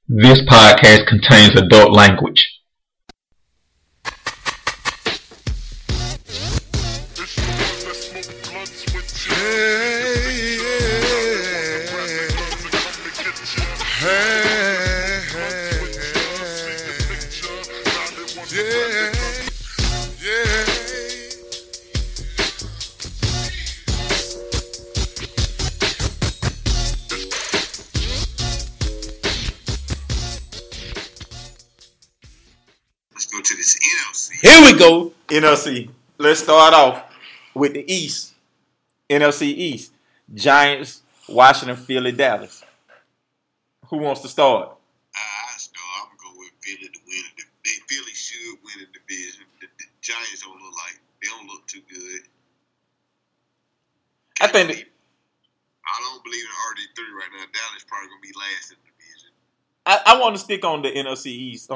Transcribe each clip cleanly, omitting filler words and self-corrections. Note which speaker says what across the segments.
Speaker 1: This podcast contains adult language.
Speaker 2: Let's go to this NFC.
Speaker 3: Here we go. NFC. Let's start off with the East. NFC East. Giants, Washington, Philly, Dallas. Who wants to start?
Speaker 2: I start. I'm gonna go with Philly to win it. Philly should win the division. The Giants don't look too good.
Speaker 3: I think
Speaker 2: I don't believe in RG3 right now. Dallas probably gonna be last in the division.
Speaker 3: I want to stick on the NFC East.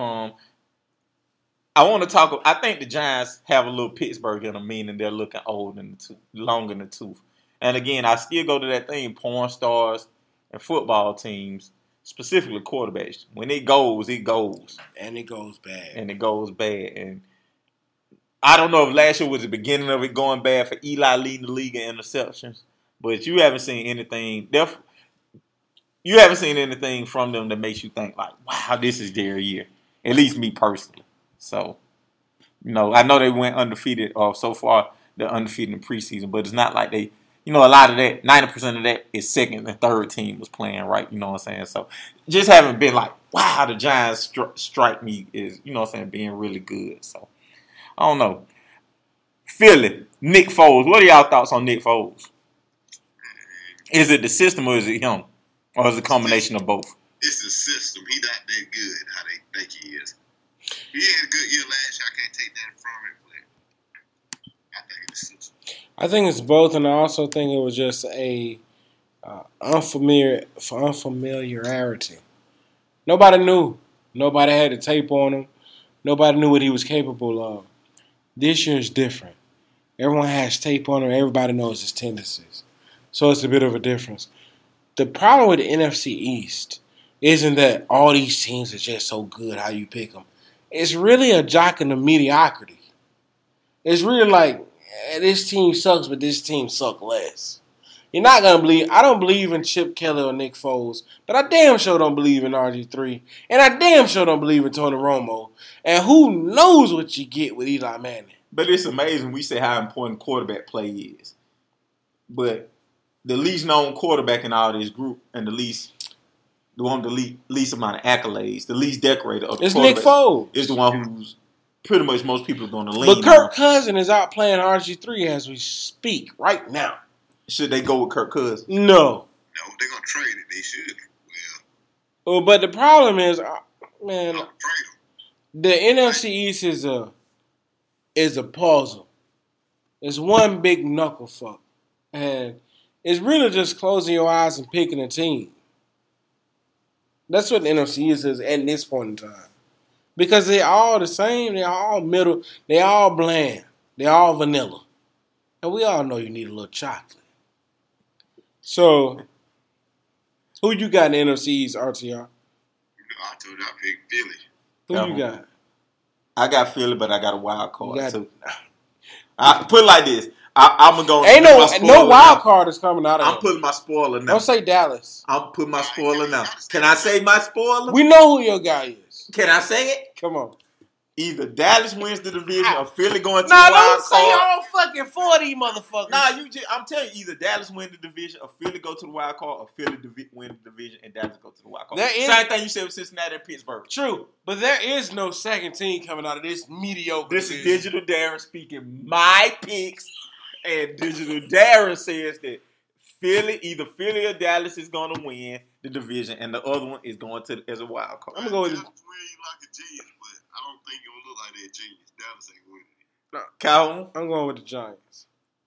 Speaker 3: I want to talk. I think the Giants have a little Pittsburgh in them, meaning they're looking old in the tooth, long in the tooth. And again, I still go to that thing: porn stars and football teams, specifically quarterbacks. When it goes, it goes,
Speaker 4: and it goes bad,
Speaker 3: and it goes bad. And I don't know if last year was the beginning of it going bad for Eli leading the league in interceptions, but you haven't seen anything. You haven't seen anything from them that makes you think like, "Wow, this is their year." At least me personally. So, I know they went undefeated, or so far they're undefeated in the preseason, but it's not like they, a lot of that, 90% of that is second and third team was playing right, you know what I'm saying? So, just haven't been like, wow, the Giants strike me is, being really good. So, I don't know. Philly, Nick Foles. What are y'all thoughts on Nick Foles? Is it the system or is it him? Or is it a combination of both?
Speaker 2: It's the system. He not that good how they think he is. He had a good year last year. I can't take that from him, but I think it's the system.
Speaker 4: I think it's both, and I also think it was just a unfamiliarity. Nobody knew. Nobody had the tape on him. Nobody knew what he was capable of. This year is different. Everyone has tape on him. Everybody knows his tendencies. So it's a bit of a difference. The problem with the NFC East isn't that all these teams are just so good how you pick them. It's really a jock in the mediocrity. It's really like, this team sucks, but this team sucks less. You're not going to believe, I don't believe in Chip Kelly or Nick Foles, but I damn sure don't believe in RG3, and I damn sure don't believe in Tony Romo, and who knows what you get with Eli Manning.
Speaker 3: But it's amazing we say how important quarterback play is. But the least known quarterback in all this group, and the one with the least amount of accolades, the least decorated of the
Speaker 4: it's Nick Foles.
Speaker 3: Is the one who's pretty much most people are going to lean
Speaker 4: But Kirk
Speaker 3: on.
Speaker 4: Cousins is out playing RG3 as we speak right now.
Speaker 3: Should they go with Kirk Cousins?
Speaker 4: No.
Speaker 2: No, they're going to trade it. They should.
Speaker 4: Well, but the problem is, man,
Speaker 2: trade them.
Speaker 4: the NFC East is a puzzle. It's one big knuckle fuck. And it's really just closing your eyes and picking a team. That's what the NFC is at this point in time. Because they're all the same. They're all middle. They're all bland. They're all vanilla. And we all know you need a little chocolate. So, who you got in the NFC East, RTR?
Speaker 2: I told you I picked Philly.
Speaker 4: Who you got?
Speaker 3: I got Philly, but I got a wild card too. I put it like this. I'm going to go.
Speaker 4: Ain't no wild card is coming out of it.
Speaker 3: I'm putting my spoiler now.
Speaker 4: Don't say Dallas.
Speaker 3: I'm putting my spoiler now. Can I say my spoiler?
Speaker 4: We know who your guy is.
Speaker 3: Can I say it?
Speaker 4: Come on.
Speaker 3: Either Dallas wins the division or Philly going to the wild
Speaker 4: don't
Speaker 3: card.
Speaker 4: say all fucking 40, motherfuckers.
Speaker 3: I'm telling you, either Dallas win the division or Philly go to the wild card, or Philly win the division and Dallas go to the wild card. Same thing you said with Cincinnati and Pittsburgh.
Speaker 4: True, but there is no second team coming out of this mediocre
Speaker 3: This
Speaker 4: division.
Speaker 3: is Digital Darren speaking my picks, and Digital Darren says that either Philly or Dallas is going to win the division, and the other one is going to as a wild card.
Speaker 4: I'm going to go with
Speaker 2: Dallas win, you like a genius, but I don't think you're going to look like that genius. Dallas ain't winning it.
Speaker 4: no,
Speaker 3: Calvin?
Speaker 4: I'm going with the Giants.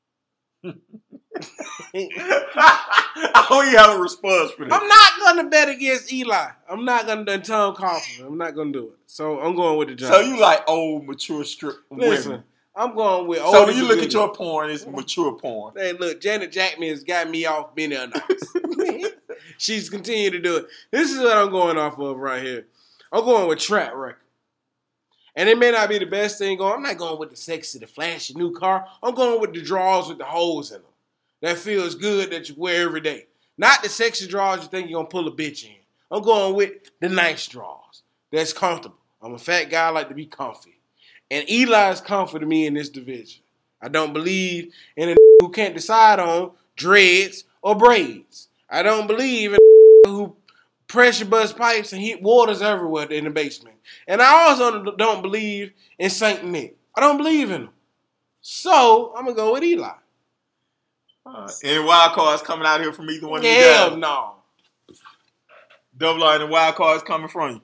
Speaker 3: I don't have a response for that.
Speaker 4: I'm not going to bet against Eli. I'm not going to Tom Coughlin. I'm not going to do it. So I'm going with the Giants.
Speaker 3: So you like old, mature strip
Speaker 4: Listen,
Speaker 3: women.
Speaker 4: I'm going with
Speaker 3: So
Speaker 4: older
Speaker 3: when you look at
Speaker 4: division.
Speaker 3: your porn, it's mature porn.
Speaker 4: Hey, look, Janet Jackman has got me off many a nights. She's continued to do it. This is what I'm going off of right here. I'm going with track record. And it may not be the best thing going. I'm not going with the sexy, the flashy new car. I'm going with the drawers with the holes in them. That feels good that you wear every day. Not the sexy drawers you think you're going to pull a bitch in. I'm going with the nice drawers. That's comfortable. I'm a fat guy. I like to be comfy. And Eli's comforted me in this division. I don't believe in a who can't decide on dreads or braids. I don't believe in a who pressure bust pipes and heat waters everywhere in the basement. And I also don't believe in Saint Nick. I don't believe in him. So I'm going to go with Eli.
Speaker 3: Any wild cards coming out here from either one of you
Speaker 4: Hell
Speaker 3: guys?
Speaker 4: no.
Speaker 3: Double R, any wild cards coming from you?
Speaker 2: Not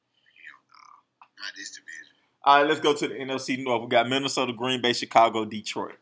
Speaker 2: this division.
Speaker 3: All right, let's go to the NFC North. We got Minnesota, Green Bay, Chicago, Detroit.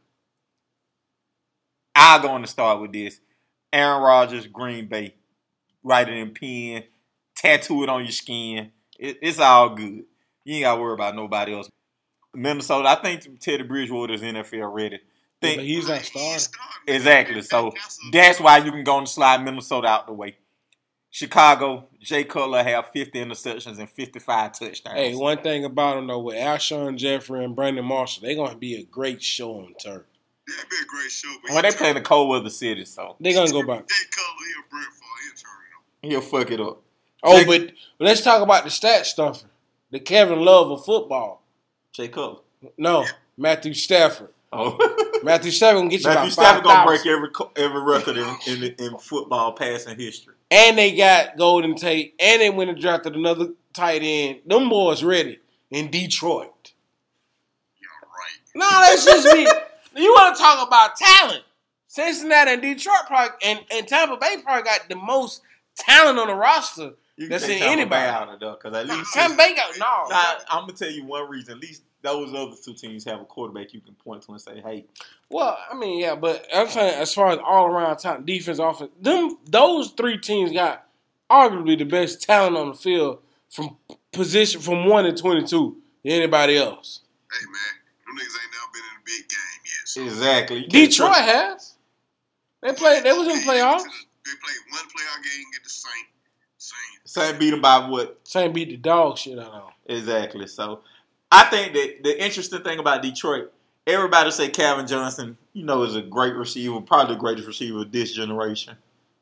Speaker 3: I'm going to start with this. Aaron Rodgers, Green Bay. Write it in pen. Tattoo it on your skin. It's all good. You ain't got to worry about nobody else. Minnesota, I think Teddy Bridgewater is NFL ready.
Speaker 4: But he's not starting.
Speaker 3: Exactly. So that's why you can go and slide Minnesota out the way. Chicago, Jay Cutler have 50 interceptions and 55 touchdowns.
Speaker 4: Hey, one thing about them, though, with Alshon Jeffrey and Brandon Marshall, they're going to be a great show on turf.
Speaker 2: Yeah, it'd be a great show. But
Speaker 3: Well, they play in the cold weather city, so
Speaker 4: They're going to go back.
Speaker 2: Jay Cutler, he'll Brentford, he'll turn it on.
Speaker 3: he'll fuck it up.
Speaker 4: Oh, but let's talk about the stat stuffer. The Kevin Love of football.
Speaker 3: Jay Cutler.
Speaker 4: No, Matthew Stafford.
Speaker 3: Oh.
Speaker 4: Matthew Stafford going to get you
Speaker 3: Matthew
Speaker 4: about
Speaker 3: Stafford gonna
Speaker 4: 5,000.
Speaker 3: break every record in football passing history.
Speaker 4: And they got Golden Tate. And they went and drafted another tight end. Them boys ready in Detroit.
Speaker 2: You're right.
Speaker 4: No, that's just me. You want to talk about talent. Cincinnati and Detroit probably, and Tampa Bay probably got the most talent on the roster that's in anybody.
Speaker 3: out of there, because at least
Speaker 4: Tampa Bay got, no.
Speaker 3: I'm gonna tell you one reason. At least those other two teams have a quarterback you can point to and say, "Hey,
Speaker 4: Well, I mean, yeah, but I'm saying as far as all around talent, defense, offense, those three teams got arguably the best talent on the field from position from 1 to 22 than anybody else.
Speaker 2: Hey, man, them niggas ain't never been in a big game yet. So.
Speaker 3: exactly." You can't
Speaker 4: Detroit
Speaker 3: trust-
Speaker 4: has. They was in playoffs.
Speaker 2: They played one playoff game, get the Saints.
Speaker 3: Saint beat them by what?
Speaker 4: Same beat the dog shit out of them.
Speaker 3: Exactly. So I think that the interesting thing about Detroit, everybody say Calvin Johnson, is a great receiver, probably the greatest receiver of this generation.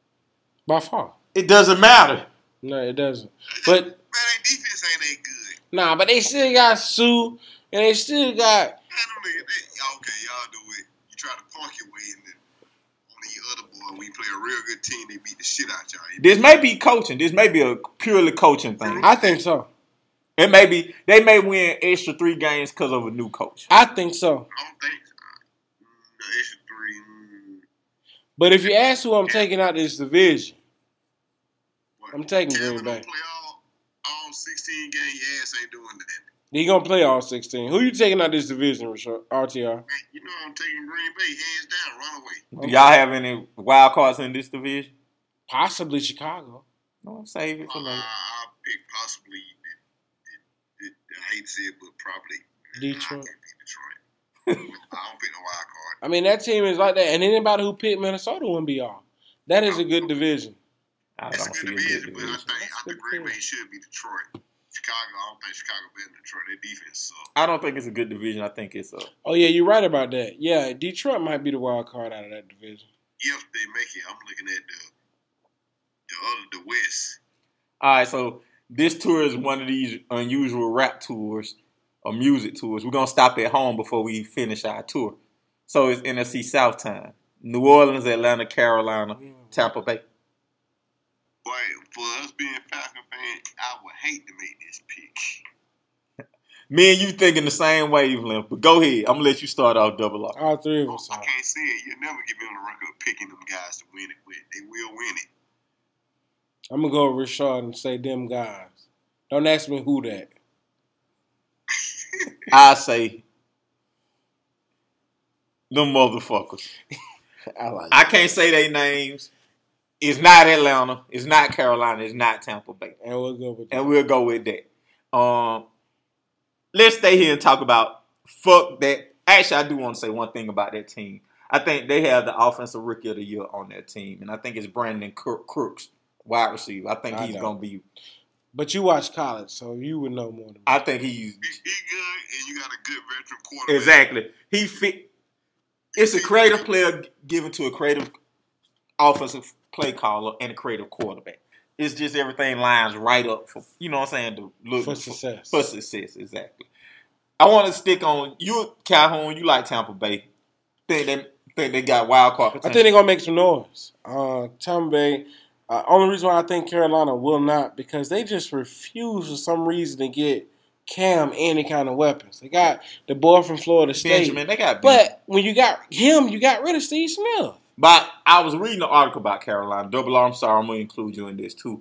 Speaker 4: By far.
Speaker 3: It doesn't matter.
Speaker 4: No, it doesn't. But
Speaker 2: Man, their defense ain't that good.
Speaker 4: nah, but they still got Sue, and they still got.
Speaker 2: Man, them niggas, okay, y'all do it. You try to park your way in the on the other boy. We play a real good team. They beat the shit out y'all.
Speaker 3: This may be coaching. This may be a purely coaching thing.
Speaker 4: I think so.
Speaker 3: It may be they may win extra 3 games because of a new coach.
Speaker 4: I think so.
Speaker 2: I don't think the extra 3.
Speaker 4: But if you ask who I'm taking out this division,
Speaker 2: What?
Speaker 4: I'm taking
Speaker 2: Kevin
Speaker 4: Green Bay.
Speaker 2: don't play all 16 games. Your ass ain't doing that.
Speaker 4: He gonna play all 16. Who you taking out this division, RTR?
Speaker 2: Man, you know I'm taking Green Bay hands down. Run away.
Speaker 3: Do y'all have any wild cards in this division?
Speaker 4: Possibly Chicago.
Speaker 3: No, save it for later.
Speaker 2: I pick possibly. I hate to say it, but probably
Speaker 4: Detroit.
Speaker 2: I can't pick Detroit. I don't pick no wild card.
Speaker 4: I mean, that team is like that. And anybody who picked Minnesota wouldn't be off. That is a good division.
Speaker 3: I
Speaker 2: It's a
Speaker 3: don't
Speaker 2: good
Speaker 3: see a
Speaker 2: division,
Speaker 3: good
Speaker 2: but I
Speaker 3: division.
Speaker 2: think Green Bay should be Detroit. Chicago, I don't think Chicago better than Detroit. Their defense sucks.
Speaker 3: I don't think it's a good division. I think it's a.
Speaker 4: Oh, yeah, you're right about that. Yeah, Detroit might be the wild card out of that division.
Speaker 2: If they make it, I'm looking at the West.
Speaker 3: All right, so this tour is one of these unusual rap tours or music tours. We're gonna stop at home before we finish our tour. So it's NFC South time: New Orleans, Atlanta, Carolina, Tampa Bay.
Speaker 2: Boy, for us being Falcon fans, I would hate to make this pick.
Speaker 3: Me and you thinking the same wavelength, but go ahead. I'm gonna let you start off double R.
Speaker 4: All three of us
Speaker 2: I
Speaker 4: are.
Speaker 2: can't say it. You'll never get me on the record of picking them guys to win it, but they will win it.
Speaker 4: I'm going to go with Rashad and say them guys. Don't ask me who that.
Speaker 3: I say them motherfuckers.
Speaker 4: I like
Speaker 3: I can't say their names. It's not Atlanta. It's not Carolina. It's not Tampa Bay.
Speaker 4: And we'll go with that.
Speaker 3: And we'll go with that. Let's stay here and talk about fuck that Actually, I do want to say one thing about that team. I think they have the offensive rookie of the year on their team, and I think it's Brandon Crooks, wide receiver. I think he's going to be.
Speaker 4: But you watch college, so you would know more than me.
Speaker 3: I think he's.
Speaker 2: He good, and you got a good veteran quarterback.
Speaker 3: Exactly. He fit. It's a creative player given to a creative offensive play caller and a creative quarterback. It's just everything lines right up for, you know what I'm saying, to look
Speaker 4: For success.
Speaker 3: For success, exactly. I want to stick on you, Calhoun. You like Tampa Bay. Think they got wild card potential.
Speaker 4: I think they're going to make some noise. Tampa Bay, only reason why I think Carolina will not, because they just refuse for some reason to get Cam any kind of weapons. They got the boy from Florida State.
Speaker 3: Benjamin, they got Benjamin.
Speaker 4: But when you got him, you got rid of Steve Smith.
Speaker 3: But I was reading an article about Carolina. Double R, I'm sorry, I'm going to include you in this too.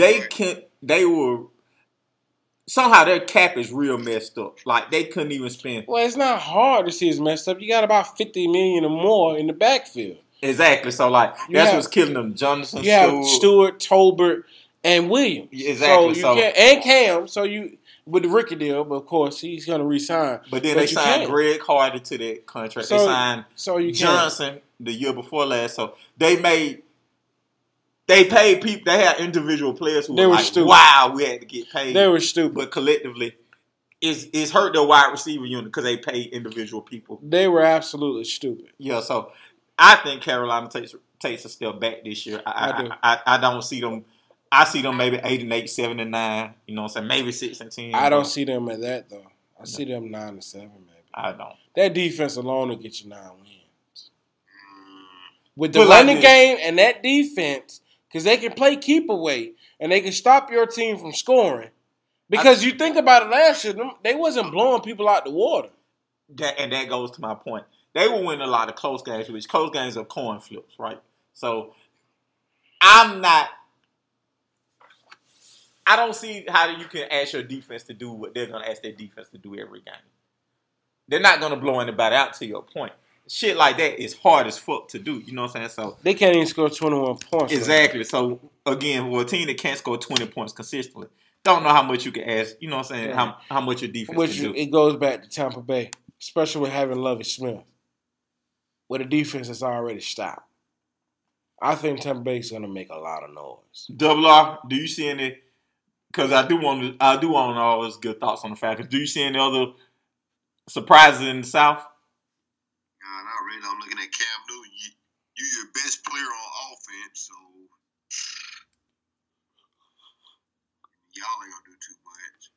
Speaker 3: Somehow their cap is real messed up. Like, they couldn't even spend.
Speaker 4: Well, it's not hard to see it's messed up. You got about $50 million or more in the backfield.
Speaker 3: Exactly. So, like, that's what's killing them. Jonathan,
Speaker 4: you have Stewart, Tolbert, and Williams.
Speaker 3: Exactly.
Speaker 4: And Cam. So you with the rookie deal, but of course he's going to resign.
Speaker 3: But then they signed Greg Hardy to that contract. They signed Johnson the year before last. So they paid people. They had individual players who were like, stupid. Wow, we had to get paid.
Speaker 4: They were stupid.
Speaker 3: But collectively, it's hurt their wide receiver unit because they paid individual people.
Speaker 4: They were absolutely stupid.
Speaker 3: Yeah, so I think Carolina takes a step back this year. I don't see them. I see them maybe 8-8, 7-9. You know what I'm saying? Maybe 6-10.
Speaker 4: I don't see them at that though. I see them 9-7 maybe.
Speaker 3: I don't.
Speaker 4: That defense alone will get you 9 wins. With the running game and that defense, because they can play keep away and they can stop your team from scoring. Because you think about it last year, they wasn't blowing people out the water.
Speaker 3: That goes to my point. They will win a lot of close games, which close games are coin flips, right? So I don't see how you can ask your defense to do what they're going to ask their defense to do every game. They're not going to blow anybody out, to your point. Shit like that is hard as fuck to do. You know what I'm saying? So
Speaker 4: they can't even score 21 points.
Speaker 3: Exactly. Right? So, again, for a team that can't score 20 points consistently, don't know how much you can ask. You know what I'm saying? Yeah. How much your defense can do.
Speaker 4: It goes back to Tampa Bay, especially with having Lovie Smith, where the defense is already stopped. I think Tampa Bay is going to make a lot of noise.
Speaker 3: Double R, do you see any? Because I do want all those good thoughts on the Falcons. Do you see any other surprises in the South?
Speaker 2: Nah, not really. I'm looking at Cam Newton. You're your best player on offense, so y'all ain't gonna do too much.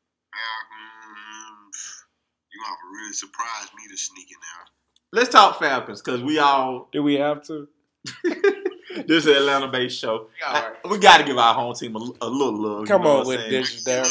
Speaker 2: Falcons, you have to really surprise me to sneak in there.
Speaker 3: Let's talk Falcons, because we all...
Speaker 4: Do we have to?
Speaker 3: This is an Atlanta-based show. Right. We got to give our home team a little love.
Speaker 4: Come on with this, Darren.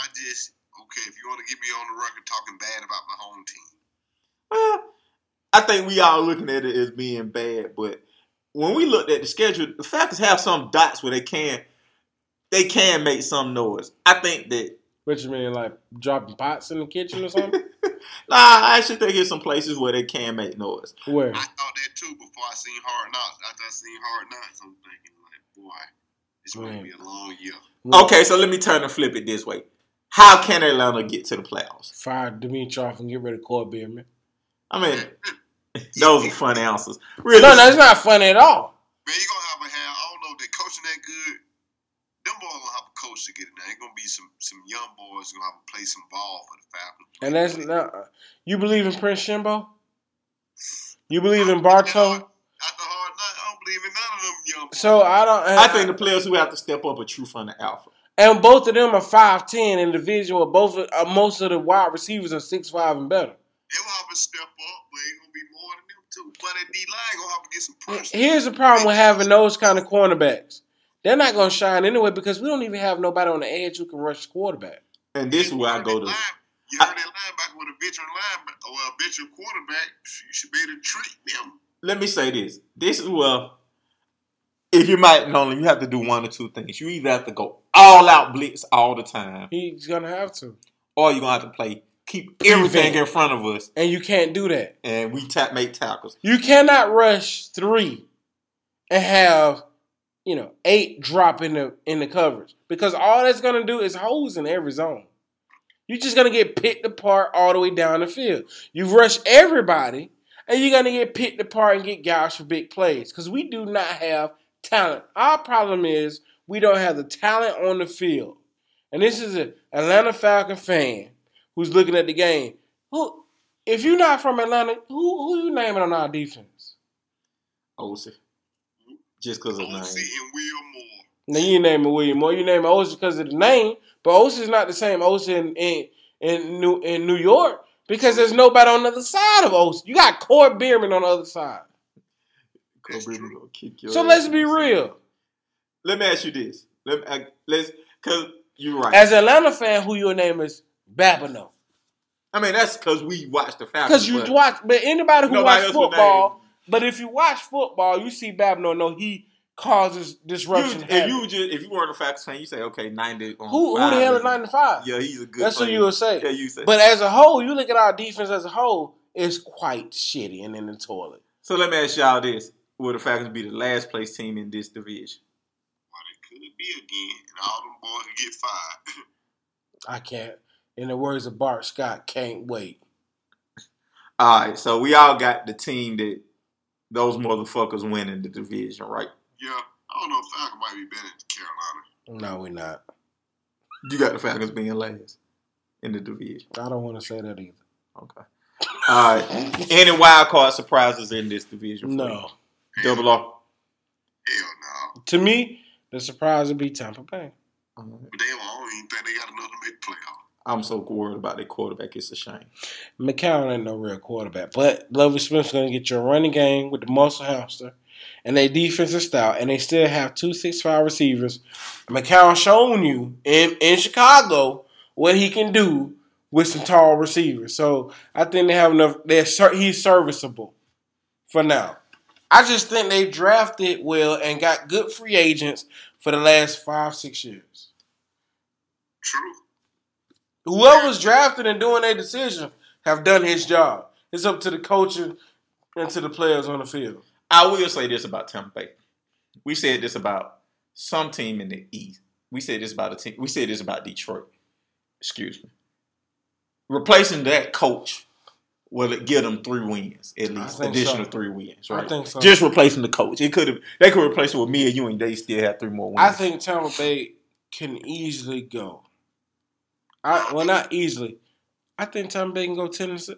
Speaker 2: If you want to get me on the record talking bad about my home team.
Speaker 3: Well, I think we all looking at it as being bad, but when we looked at the schedule, the Falcons have some dots where they can make some noise. I think that...
Speaker 4: What you mean, like dropping pots in the kitchen or something?
Speaker 3: Nah, I actually think there's some places where they can make noise.
Speaker 4: Where?
Speaker 2: I thought that too before I seen Hard Knocks. After I seen Hard Knocks, I'm thinking like, boy, it's going to be a long year.
Speaker 3: Okay, so let me turn and flip it this way. How can Atlanta get to the playoffs?
Speaker 4: Fire Dimitroff and get rid of Corby, man.
Speaker 3: I mean, those are fun answers. Really?
Speaker 4: No, it's not funny at all.
Speaker 2: Man, you're going to have I don't know if they're coaching that good. Them boys going to have a coach to get in there. They're going to be some young boys going to have to play some ball for the Falcons.
Speaker 4: And that's not... You believe in Prince Shimbo? You believe in Bartow?
Speaker 2: After Hard Knocks, I don't believe in none of them young boys.
Speaker 4: So I
Speaker 3: think the players who have to step up are true from the alpha.
Speaker 4: And both of them are 5'10" individual. Most of the wide receivers are 6'5" and better.
Speaker 2: They will have to step up, but it's going to be more than them too. But that D-line going to have to get some pressure.
Speaker 4: Here's the problem with having those kind of cornerbacks. They're not going to shine anyway because we don't even have nobody on the edge who can rush the quarterback.
Speaker 3: And this is where I go to.
Speaker 2: You heard that linebacker with a veteran linebacker or a veteran quarterback. You should be able to treat them.
Speaker 3: Let me say this. This is where, if you might know, you have to do one or two things. You either have to go all out blitz all the time.
Speaker 4: He's going to have to.
Speaker 3: Or you're going to have to keep everything in front of us.
Speaker 4: And you can't do that.
Speaker 3: And we make tackles.
Speaker 4: You cannot rush 3 and have, 8 drop in the coverage. Because all that's going to do is holes in every zone. You're just going to get picked apart all the way down the field. You've rushed everybody, and you're going to get picked apart and get gouged for big plays because we do not have talent. Our problem is we don't have the talent on the field. And this is an Atlanta Falcon fan who's looking at the game. If you're not from Atlanta, who you naming on our defense?
Speaker 3: Osi. Just because of the name.
Speaker 2: Osi and Will Moore.
Speaker 4: Now you naming William Moore. You naming Osi because of the name, but Osi is not the same Osi in New York because there's nobody on the other side of Osi. You got Corey Bierman on the other side. So let's be real.
Speaker 3: Let me ask you this. Because you're right.
Speaker 4: As an Atlanta fan, who your name is Babineau.
Speaker 3: I mean, that's because we watch the Falcons.
Speaker 4: Because you watch, but anybody who watch football, but if you watch football, you see Babineau. No, he causes disruption.
Speaker 3: If you weren't a Falcons fan, you say, okay, 90 on
Speaker 4: who the hell is 95?
Speaker 3: Yeah, he's a good
Speaker 4: That's
Speaker 3: player.
Speaker 4: what you would say.
Speaker 3: Yeah, you say.
Speaker 4: But as a whole, you look at our defense as a whole, it's quite shitty and in the toilet.
Speaker 3: So let me ask y'all this. Will the Falcons be the last place team in this division?
Speaker 2: Well, it could be again, and all them boys can get fired.
Speaker 4: I can't. In the words of Bart Scott, can't wait.
Speaker 3: All right, so we all got the team that those motherfuckers win in the division, right?
Speaker 2: Yeah, I don't know if Falcon might be better than Carolina.
Speaker 4: No, we're not.
Speaker 3: You got the Falcons being last in the division.
Speaker 4: I don't want to say that either.
Speaker 3: Okay. All right. Any wild card surprises in this division?
Speaker 4: No.
Speaker 3: Double R.
Speaker 2: Hell no.
Speaker 4: To me, the surprise would be Tampa Bay.
Speaker 2: But I don't even think they got enough to make the playoffs.
Speaker 3: I'm so worried about their quarterback. It's a shame.
Speaker 4: McCown ain't no real quarterback. But Lovie Smith's going to get you a running game with the muscle hamster. And their defense is stout. And they still have 2 6'5" receivers. McCown shown you in Chicago what he can do with some tall receivers. So I think they have enough. He's serviceable for now. I just think they drafted well and got good free agents for the last 5-6 years.
Speaker 2: True.
Speaker 4: Whoever's drafted and doing their decision have done his job. It's up to the coaching and to the players on the field.
Speaker 3: I will say this about Tampa Bay. We said this about some team in the East. We said this about a team. We said this about Detroit. Excuse me. Replacing that coach will give them 3 wins at least, additional 3 wins. Right?
Speaker 4: I think so.
Speaker 3: Just replacing the coach. They could replace it with me and you, and they still have 3 more wins.
Speaker 4: I think Tampa Bay can easily go. Well, not easily. I think Tampa Bay can go 10-6.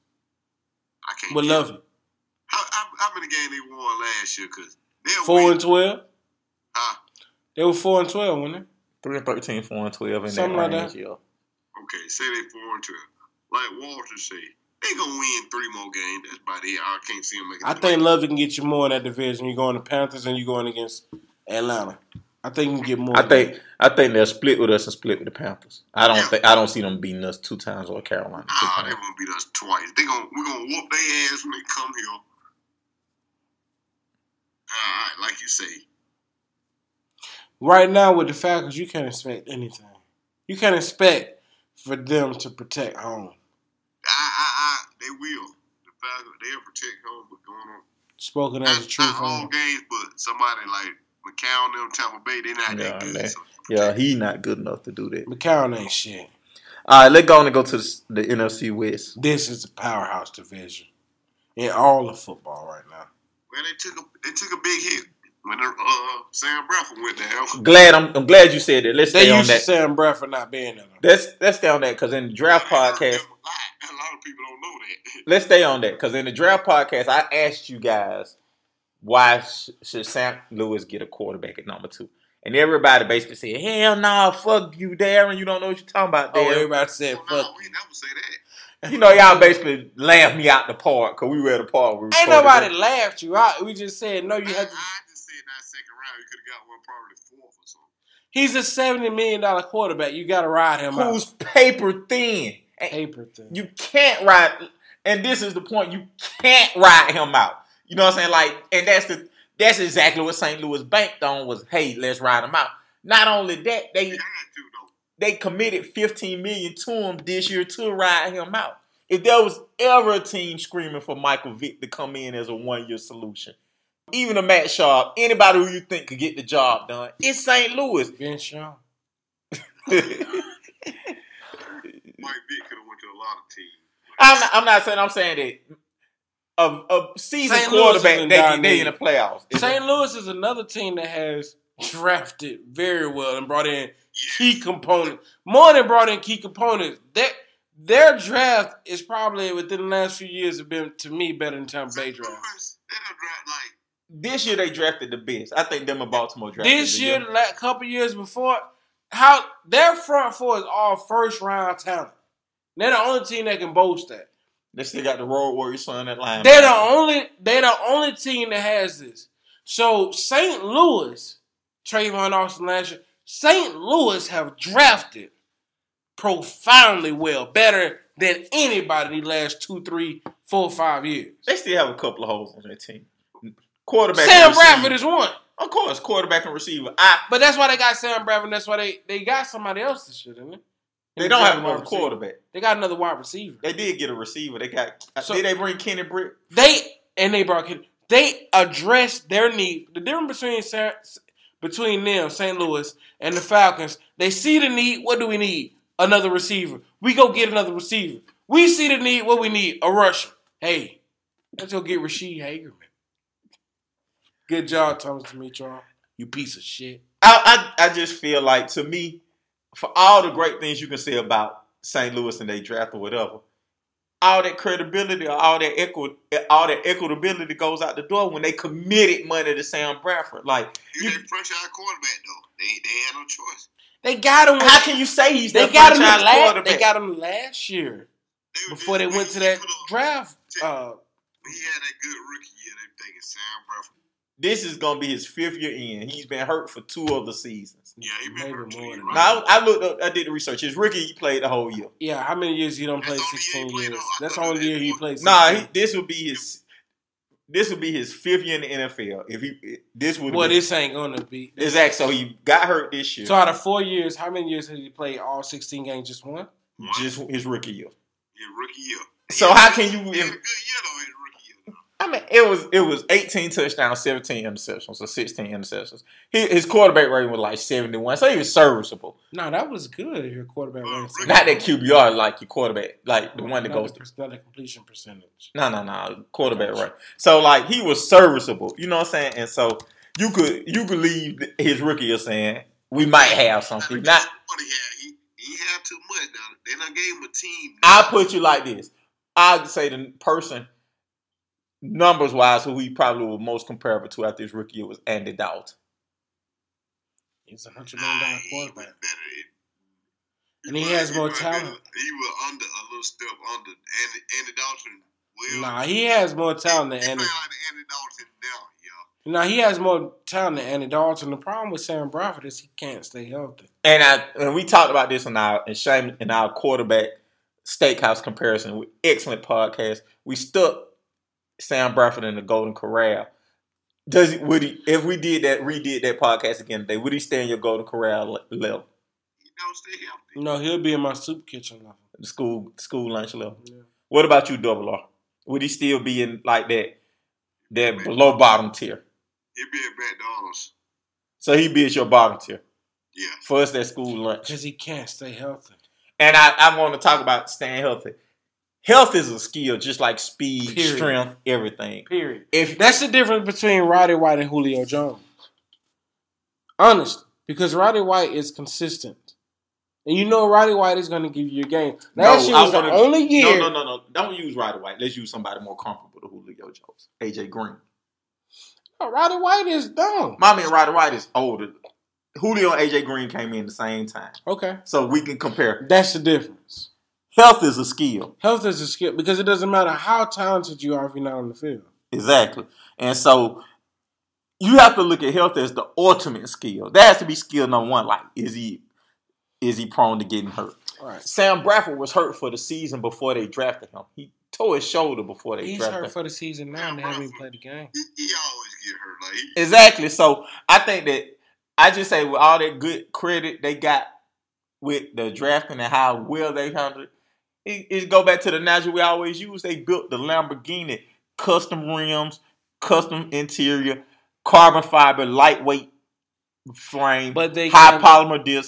Speaker 2: I can't.
Speaker 4: With Lovey.
Speaker 2: How many games they won last year? Because
Speaker 4: 4-12.
Speaker 2: Huh?
Speaker 4: They were 4-12, weren't they?
Speaker 3: 3-13, 4-12 in
Speaker 4: Something
Speaker 3: that
Speaker 4: like
Speaker 3: range,
Speaker 4: that.
Speaker 3: yeah.
Speaker 2: Okay, say they 4-12. Like Walter said, they gonna win 3 more games. That's about it. I can't see them making.
Speaker 4: I think Lovey can get you more in that division. You're going to Panthers and you're going against Atlanta. I think you can get more.
Speaker 3: I think they'll split with us and split with the Panthers. I don't see them beating us 2 times or Carolina 2
Speaker 2: Nah,
Speaker 3: times.
Speaker 2: they won't beat us twice. We're gonna whoop their ass when they come here. All right, like you say.
Speaker 4: Right now with the Falcons, you can't expect anything. You can't expect for them to protect home.
Speaker 2: They will. The Falcons, they'll protect home, but going on.
Speaker 4: Spoken as a true
Speaker 2: Not all
Speaker 4: fan.
Speaker 2: games, but somebody like McCown, them Tampa Bay, they not that good.
Speaker 3: Yeah, he not good enough to do that.
Speaker 4: McCown ain't shit.
Speaker 3: All right, let's go on and go to the NFC West.
Speaker 4: This is a powerhouse division in all of football right now.
Speaker 2: Well, they took a big hit when Sam Bradford went down.
Speaker 3: I'm glad you said that. Let's
Speaker 4: They
Speaker 3: stay on
Speaker 4: used to
Speaker 3: that.
Speaker 4: Sam Bradford not being there.
Speaker 3: Let's stay on that because in the draft podcast,
Speaker 2: A lot of people don't know that.
Speaker 3: let's stay on that because in the draft podcast, I asked you guys why should St. Louis get a quarterback at number 2, and everybody basically said, "Hell no, fuck you, Darren. You don't know what you're talking about, Darren."
Speaker 4: Everybody said,
Speaker 2: No,
Speaker 4: fuck.
Speaker 2: we never say that.
Speaker 3: You know, y'all basically laughed me out the park because we were at a park. Where we
Speaker 4: Ain't
Speaker 3: recorded
Speaker 4: nobody
Speaker 3: it.
Speaker 4: laughed you out. We just said, no, you had to.
Speaker 2: I just said that second round, you could have got one probably 4th or something.
Speaker 4: He's a $70 million quarterback. You got to ride him out.
Speaker 3: Who's paper thin.
Speaker 4: Paper thing.
Speaker 3: You can't ride, and this is the point. You can't ride him out. You know what I'm saying? Like, and that's exactly what St. Louis banked on was, hey, let's ride him out. Not only that, they committed $15 million to him this year to ride him out. If there was ever a team screaming for Michael Vick to come in as a 1-year solution, even a Matt Sharp, anybody who you think could get the job done, it's St. Louis.
Speaker 4: Vince Young.
Speaker 2: Mike
Speaker 3: I'm not saying. I'm saying that a seasoned
Speaker 4: St. Louis
Speaker 3: quarterback,
Speaker 4: isn't
Speaker 3: they
Speaker 4: dominating.
Speaker 3: in the playoffs.
Speaker 4: St. Louis is another team that has drafted very well and brought in key components. More than brought in key components. Their draft is probably within the last few years have been, to me, better than Tampa Bay draft.
Speaker 3: This year they drafted the best. I think them and Baltimore drafted
Speaker 4: This year, the last couple years before, how their front four is all first round talent. They're the only team that can boast that.
Speaker 3: They still got the Road Warriors on that line.
Speaker 4: They're the only team that has this. So St. Louis, Trayvon Austin last year, St. Louis have drafted profoundly well, better than anybody the last 2, 3, 4, 5 years.
Speaker 3: They still have a couple of holes on their team. Quarterback.
Speaker 4: Sam Bradford is one.
Speaker 3: Of course, quarterback and receiver.
Speaker 4: But that's why they got Sam Bradford. That's why they got somebody else this year, didn't they?
Speaker 3: They don't have another quarterback.
Speaker 4: They got another wide receiver.
Speaker 3: They did get a receiver. They got. Did they bring Kenny Britt?
Speaker 4: They brought Kenny. They addressed their need. The difference between them, St. Louis, and the Falcons, they see the need. What do we need? Another receiver. We go get another receiver. We see the need. What we need? A rusher. Hey, let's go get Rasheed Hagerman. Good job, Thomas Demetriou. You piece of shit.
Speaker 3: I just feel like, to me, for all the great things you can say about St. Louis and they draft or whatever, all that credibility or all that equitability goes out the door when they committed money to Sam Bradford. Like,
Speaker 2: they pressure our quarterback though. They had no choice.
Speaker 4: They got him.
Speaker 3: How can you say he's the
Speaker 4: franchise
Speaker 3: quarterback?
Speaker 4: They got him last year before they went to that draft.
Speaker 2: He had that good rookie year. They thinking Sam Bradford.
Speaker 3: This is gonna be his 5th year in. He's been hurt for 2 of the seasons.
Speaker 2: Yeah, he been hurt more than
Speaker 3: Now I looked up. I did the research. His rookie, he played the whole year.
Speaker 4: Yeah, how many years he don't play? 16 years. That's the only year he played.
Speaker 3: This would be his 5th year in the NFL. This
Speaker 4: ain't gonna be
Speaker 3: exactly. So he got hurt this year.
Speaker 4: So out of 4 years, how many years has he played all 16 games? Just one?
Speaker 3: Just his rookie year.
Speaker 2: Yeah, rookie year.
Speaker 3: So how can you?
Speaker 2: He had a good year though. His rookie year though.
Speaker 3: I mean, it was 18 touchdowns, 17 interceptions, so 16 interceptions. His quarterback rating was like 71, so he was serviceable.
Speaker 4: No, that was good. Your quarterback rating.
Speaker 3: Not that QBR, like your quarterback, like the one that goes.
Speaker 4: Not the completion percentage.
Speaker 3: No, quarterback right. So like he was serviceable. You know what I'm saying? And so you could leave his rookie year saying we might have something. Not.
Speaker 2: He had too much. Now they done gave him a team.
Speaker 3: I'll put you like this. I'd say the person, numbers-wise, who he probably was most comparable to after his rookie year was Andy Dalton.
Speaker 4: He's $100 million quarterback. And he has more talent.
Speaker 2: He was under a little step under Andy Dalton.
Speaker 4: Nah, he has more talent than Andy.
Speaker 2: Like Andy Dalton now, yo.
Speaker 4: Nah, he has more talent than Andy Dalton. The problem with Sam Bradford is he can't stay healthy.
Speaker 3: And we talked about this in our quarterback steakhouse comparison with excellent podcast. We stuck Sam Bradford in the Golden Corral. If we redid that podcast again today, would he stay in your Golden Corral level?
Speaker 2: He don't stay healthy.
Speaker 4: No, he'll be in my soup kitchen level.
Speaker 3: The school lunch level.
Speaker 4: Yeah.
Speaker 3: What about you, Double R? Would he still be in like that below bottom tier?
Speaker 2: He'd be at McDonald's.
Speaker 3: So he'd be at your bottom tier.
Speaker 2: Yeah.
Speaker 3: For us, that school lunch.
Speaker 4: Because he can't stay healthy.
Speaker 3: And I want to talk about staying healthy. Health is a skill, just like speed,
Speaker 4: Period.
Speaker 3: strength, everything.
Speaker 4: Period. That's the difference between Roddy White and Julio Jones. Honestly. Because Roddy White is consistent. And you know Roddy White is going to give you a game. Last year was the only year.
Speaker 3: No. Don't use Roddy White. Let's use somebody more comparable to Julio Jones. AJ Green.
Speaker 4: No, Roddy White is dumb.
Speaker 3: My man Roddy White is older. Julio and AJ Green came in at the same time.
Speaker 4: Okay.
Speaker 3: So we can compare.
Speaker 4: That's the difference.
Speaker 3: Health is a skill.
Speaker 4: Health is a skill because it doesn't matter how talented you are if you're not on the field.
Speaker 3: Exactly. And so you have to look at health as the ultimate skill. That has to be skill number one. Like, is he prone to getting hurt?
Speaker 4: Right.
Speaker 3: Sam Bradford was hurt for the season before they drafted him. He tore his shoulder before they drafted him.
Speaker 4: He's hurt for the season now and they haven't even played the game.
Speaker 2: He always get hurt. Like
Speaker 3: Exactly. So I think that I just say with all that good credit they got with the drafting and how well they handled it go back to the analogy we always use. They built the Lamborghini, custom rims, custom interior, carbon fiber, lightweight frame, high polymer density.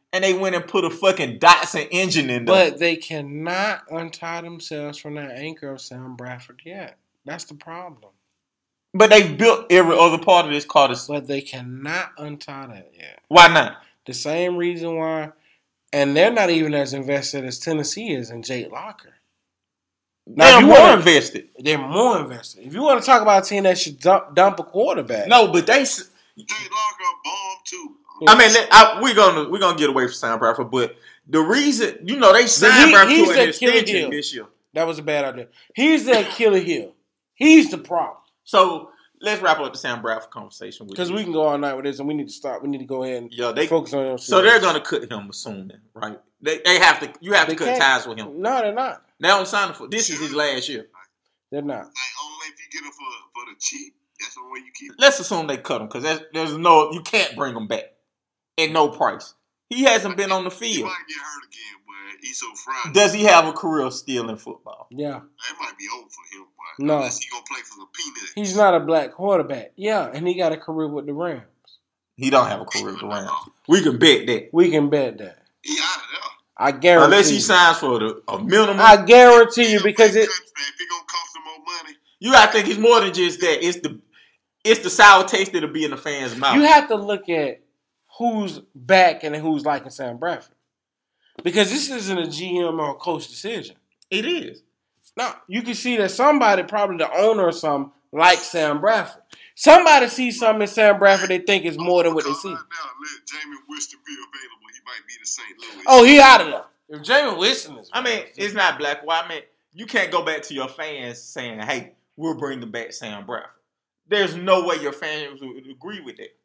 Speaker 3: and they went and put a fucking Datsun engine in there.
Speaker 4: But they cannot untie themselves from that anchor of Sam Bradford yet. That's the problem.
Speaker 3: But they built every other part of this car.
Speaker 4: But they cannot untie that yet.
Speaker 3: Why not?
Speaker 4: The same reason why, and they're not even as invested as Tennessee is in Jake Locker.
Speaker 3: Now, they're more invested.
Speaker 4: They're more invested. If you want to talk about a team that should dump a quarterback.
Speaker 3: No, but they...
Speaker 2: Jake Locker a bomb too.
Speaker 3: I mean, we're gonna get away from Sam Bradford, but the reason, they signed Bradford to an extension this year.
Speaker 4: That was a bad idea. He's the Achilles heel. He's the problem.
Speaker 3: So let's wrap up the Sam Bradford conversation
Speaker 4: because we can go all night with this, and we need to stop. We need to go ahead and focus on him.
Speaker 3: So they're gonna cut him soon, then, right? They have to. You have to cut ties with him.
Speaker 4: No, they're not.
Speaker 3: They don't sign him for. This is his last year.
Speaker 4: They're not.
Speaker 2: Like only if you get him for the cheap. That's the way you keep him.
Speaker 3: Let's assume they cut him because you can't bring him back at no price. He hasn't been on the field.
Speaker 2: He might get hurt again, but he's so fragile.
Speaker 3: Does he have a career still in football?
Speaker 4: Yeah.
Speaker 2: It might be over for him, but
Speaker 4: no.
Speaker 2: unless he gonna play for the Peanuts.
Speaker 4: He's not a black quarterback. Yeah, and he got a career with the Rams.
Speaker 3: He don't have a career with the Rams. We can bet that.
Speaker 4: We can bet that.
Speaker 2: He out of there.
Speaker 4: I guarantee.
Speaker 3: Unless he signs for a minimum.
Speaker 4: I guarantee you because
Speaker 2: if it gonna cost him more money.
Speaker 3: You gotta think it's more than just that. It's the sour taste that'll be in the fans' mouth.
Speaker 4: You have to look at who's back and who's liking Sam Bradford. Because this isn't a GM or a coach decision.
Speaker 3: It is.
Speaker 4: Now, you can see that somebody, probably the owner or something, likes Sam Bradford. Somebody sees something in Sam Bradford they think is more than what they see.
Speaker 2: Right now, let Jameis Winston be available. He might be to St. Louis.
Speaker 4: Oh, he out of there. If Jameis Winston is...
Speaker 3: I mean, it's not black. Well, I mean, you can't go back to your fans saying, hey, we're bringing back Sam Bradford. There's no way your fans would agree with that.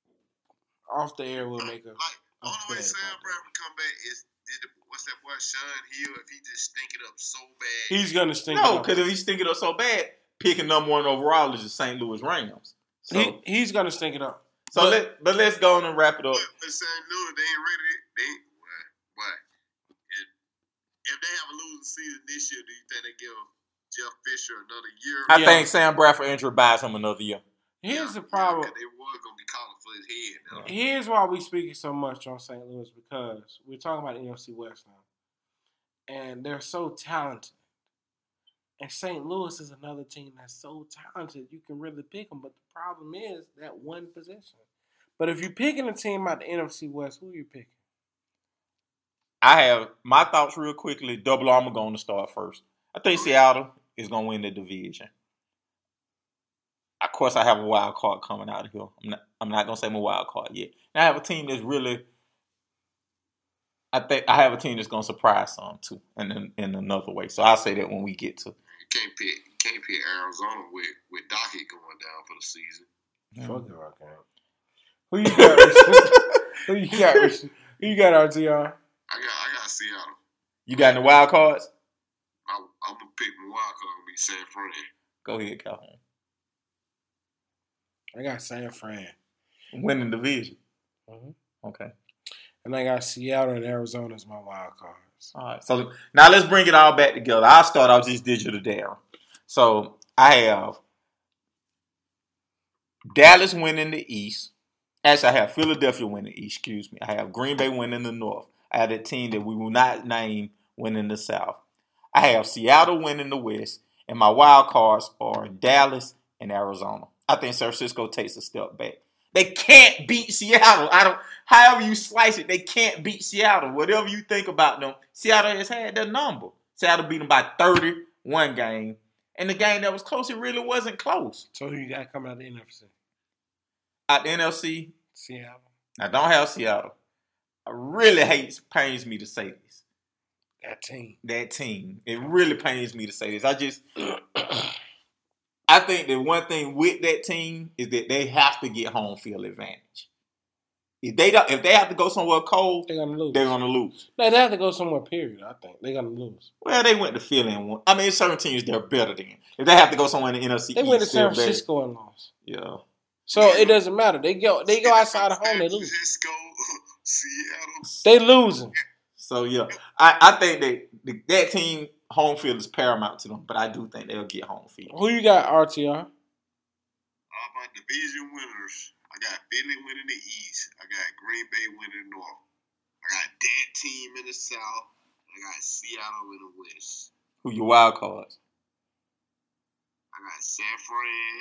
Speaker 4: Off the air, we'll make a...
Speaker 2: Only way Sam Bradford come back is what's that boy Sean Hill? If he just stink it up so bad,
Speaker 4: he's gonna stink it up.
Speaker 3: No, because if he stink it up so bad, picking number 1 overall is the St. Louis Rams. So,
Speaker 4: he's gonna stink it up.
Speaker 3: So let's go on and wrap it up.
Speaker 2: But St. Louis, they ain't ready. If they have a losing season this year, do you think they give Jeff Fisher another year?
Speaker 3: I think Sam Bradford injury buys him another year.
Speaker 4: Here's the problem.
Speaker 2: They were going to be calling for his head. Though.
Speaker 4: Here's why we speaking so much on St. Louis, because we're talking about NFC West now. And they're so talented. And St. Louis is another team that's so talented. You can really pick them. But the problem is that one position. But if you're picking a team out the NFC West, who are you picking?
Speaker 3: I have my thoughts real quickly. Double Armor going to start first. I think Seattle is going to win the division. Of course, I have a wild card coming out of here. I'm not going to say my wild card yet. And I have a team that's really, I think I have a team that's going to surprise some too, in another way. So I'll say that when we get to.
Speaker 2: You can't pick Arizona with Dockett going down for the season.
Speaker 4: Fuck it, okay. Who you got? Who you got, RTR?
Speaker 2: I got Seattle.
Speaker 3: You got any wild cards?
Speaker 2: I'm gonna pick my wild card. Gonna be San Fran.
Speaker 3: Go ahead, Calhoun.
Speaker 4: I got San Fran
Speaker 3: winning the division.
Speaker 4: Mm-hmm.
Speaker 3: Okay.
Speaker 4: And I got Seattle and Arizona as my wild cards.
Speaker 3: All right. So now let's bring it all back together. I'll start off just digital down. So I have Dallas winning the East. Actually, I have Philadelphia winning the East. Excuse me. I have Green Bay winning the North. I have a team that we will not name winning the South. I have Seattle winning the West. And my wild cards are Dallas and Arizona. I think San Francisco takes a step back. They can't beat Seattle. However you slice it, they can't beat Seattle. Whatever you think about them, Seattle has had their number. Seattle beat them by 30 one game. And the game that was close, it really wasn't close.
Speaker 4: So who you got coming out of the NFC?
Speaker 3: Out the NFC?
Speaker 4: Seattle.
Speaker 3: I don't have Seattle. I really pains me to say this. That team. It really pains me to say this. I think that one thing with that team is that they have to get home field advantage. If they have to go somewhere cold,
Speaker 4: they're gonna
Speaker 3: lose.
Speaker 4: No, they have to go somewhere. Period. I think they're gonna lose.
Speaker 3: Well, they went to Philly and won. I mean, certain teams they're better than. If they have to go somewhere in the NFC,
Speaker 4: they went to San Francisco and lost.
Speaker 3: Yeah.
Speaker 4: So it doesn't matter. They go outside of home, they lose.
Speaker 2: Seattle.
Speaker 4: They losing.
Speaker 3: So yeah, I think that team home field is paramount to them, but I do think they'll get home field.
Speaker 4: Who you got, RTR?
Speaker 2: My division winners. I got Philly winning the East. I got Green Bay winning the North. I got that team in the South. I got Seattle in the West.
Speaker 3: Who your wild cards?
Speaker 2: I got San Fran.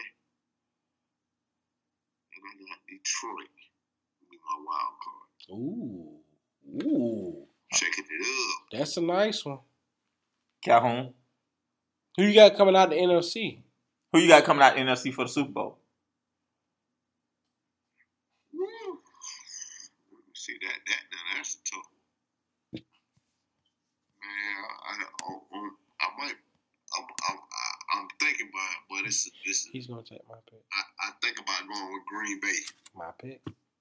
Speaker 2: And I got Detroit. Be my wild card.
Speaker 4: Ooh.
Speaker 2: Checking it up.
Speaker 4: That's a nice one.
Speaker 3: Calhoun.
Speaker 4: Who you got coming out the NFC?
Speaker 3: Who you got coming out NFC for the Super Bowl?
Speaker 2: Woo. Let me see that. Now that's a tough one. Man, I might. I'm thinking about it, but this is.
Speaker 4: He's gonna take my pick.
Speaker 2: I think about going with Green Bay.
Speaker 4: My pick.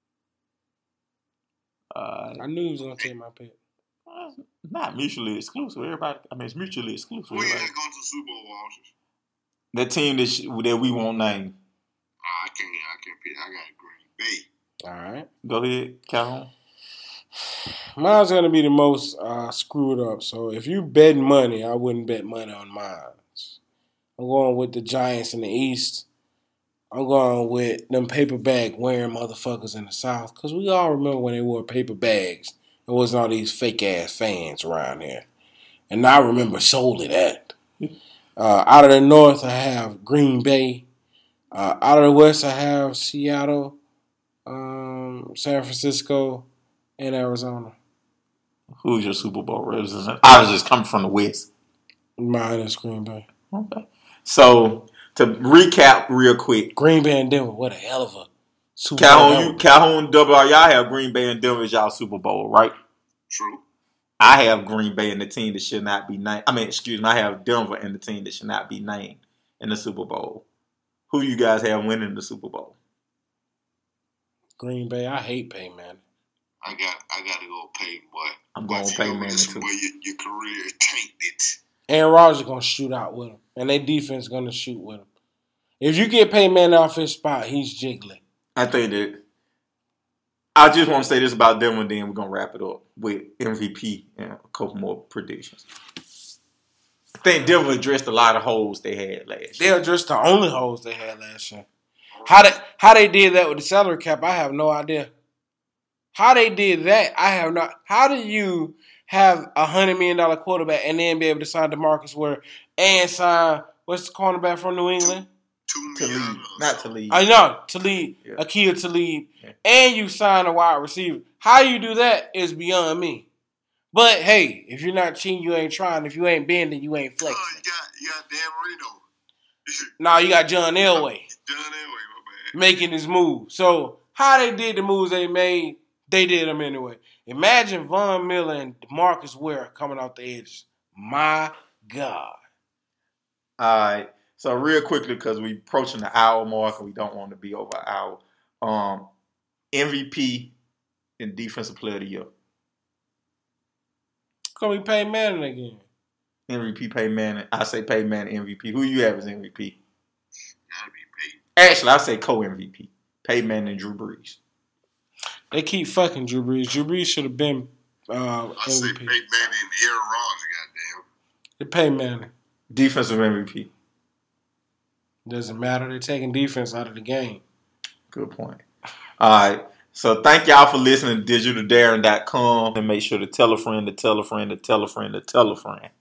Speaker 3: I
Speaker 4: knew he was gonna take my pick.
Speaker 3: Not mutually exclusive. Everybody, it's mutually exclusive.
Speaker 2: Who you got going to the Super Bowl, Walters?
Speaker 3: The team that we won't name.
Speaker 2: I can't pick. I got Green Bay.
Speaker 4: All right.
Speaker 3: Go ahead, Calhoun.
Speaker 4: Mine's gonna be the most screwed up. So if you bet money, I wouldn't bet money on mine. I'm going with the Giants in the East. I'm going with them paper bag wearing motherfuckers in the South. Because we all remember when they wore paper bags. There wasn't all these fake ass fans around here. And I remember solely that. Out of the North, I have Green Bay. Out of the West, I have Seattle, San Francisco, and Arizona.
Speaker 3: Who's your Super Bowl representative? I was just coming from the West.
Speaker 4: Mine is Green Bay.
Speaker 3: Okay. So, to recap real quick.
Speaker 4: Green Bay and Denver, what a hell of a Super Bowl.
Speaker 3: Calhoun, double R, y'all have Green Bay and Denver as y'all Super Bowl, right?
Speaker 2: True.
Speaker 3: I have Green Bay and the team that should not be named. I have Denver and the team that should not be named in the Super Bowl. Who you guys have winning the Super Bowl?
Speaker 4: Green Bay. I hate Peyton Manning.
Speaker 2: I got to go Peyton, boy.
Speaker 3: I'm going Peyton Manning too.
Speaker 2: Your career tainted.
Speaker 4: Aaron Rodgers going to shoot out with him. And their defense going to shoot with him. If you get Peyton Manning off his spot, he's jiggling.
Speaker 3: I think that I just want to say this about Denver, and then we're going to wrap it up with MVP and a couple more predictions. I think Denver addressed a lot of holes they had last year.
Speaker 4: They addressed the only holes they had last year. How they did that with the salary cap, I have no idea. How they did that, I have not. How do you have $100 million quarterback and then be able to sign DeMarcus Ware and sign, what's the cornerback from New England?
Speaker 3: Talib. Not Talib.
Speaker 4: I know, Talib.
Speaker 3: Yeah.
Speaker 4: Aqeel Talib. Yeah. And you sign a wide receiver. How you do that is beyond me. But, hey, if you're not cheating, you ain't trying. If you ain't bending, you ain't flexing.
Speaker 2: You got Dan Marino.
Speaker 4: No, you got John Elway.
Speaker 2: John Elway, my bad.
Speaker 4: Making his move. So, how they did the moves they made, they did them anyway. Imagine Von Miller and DeMarcus Ware coming off the edges. My God.
Speaker 3: All right. So real quickly, because we're approaching the hour mark and we don't want to be over an hour. MVP and Defensive Player of the Year.
Speaker 4: Can we pay Manning again?
Speaker 3: MVP, Peyton Manning. I say Peyton Manning MVP. Who you have as MVP?
Speaker 2: Gotta be Peyton.
Speaker 3: Actually, I say co-MVP. Peyton Manning and Drew Brees.
Speaker 4: They keep fucking Drew Brees. Drew Brees should have been MVP.
Speaker 2: I say Peyton Manning and Aaron Rodgers, goddamn.
Speaker 4: They pay Manning.
Speaker 3: Defensive MVP.
Speaker 4: Doesn't matter. They're taking defense out of the game.
Speaker 3: Good point. All right. So thank y'all for listening to digitaldarren.com, and make sure to tell a friend to tell a friend to tell a friend to tell a friend.